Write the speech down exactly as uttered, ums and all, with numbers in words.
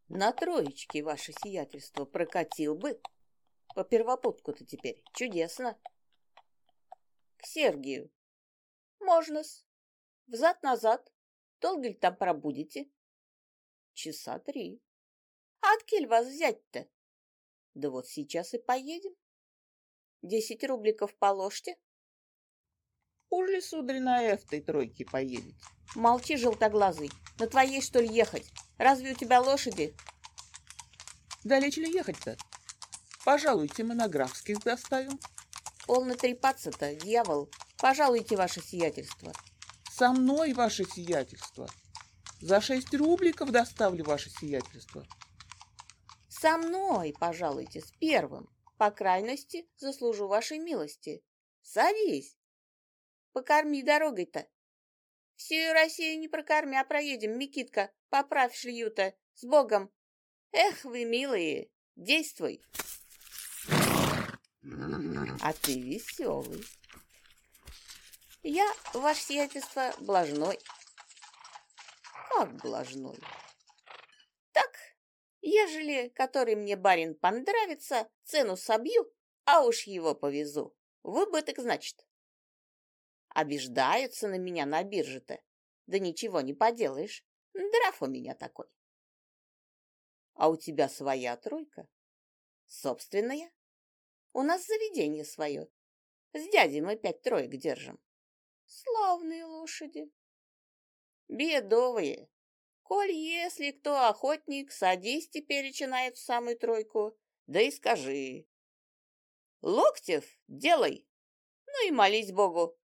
На троечке, ваше сиятельство, прокатил бы. По первопутку-то теперь чудесно. К Сергию. Можно-с. Взад-назад. Долго ли там пробудете? Часа три. А откель вас взять-то? Да вот сейчас и поедем. Десять рубликов положьте. Уж ли, сударь, на этой тройке поедете? Молчи, желтоглазый. На твоей, что ли, ехать? Разве у тебя лошади? Далече ли ехать-то? Пожалуйте, мы на графских доставим. Полно трепаться-то, дьявол. Пожалуйте, ваше сиятельство. Со мной, ваше сиятельство. За шесть рубликов доставлю, ваше сиятельство. Со мной, пожалуйте, с первым. По крайности, заслужу вашей милости. Садись. Покорми дорогой-то. Всю Россию не прокорми, а проедем, Микитка, поправь шлью-то. С Богом. Эх вы, милые, действуй. А ты веселый. Я, ваше сиятельство, блажной. Как блажной? Так, ежели который мне барин понравится, цену собью, а уж его повезу. В убыток, значит. Обиждаются на меня на бирже-то. Да ничего не поделаешь. Нрав у меня такой. А у тебя своя тройка? Собственная? У нас заведение свое. С дядей мы пять троек держим. Славные лошади. Бедовые. Коль если кто охотник, садись теперь на эту самую тройку, да и скажи. Локтев, делай. Ну и молись Богу,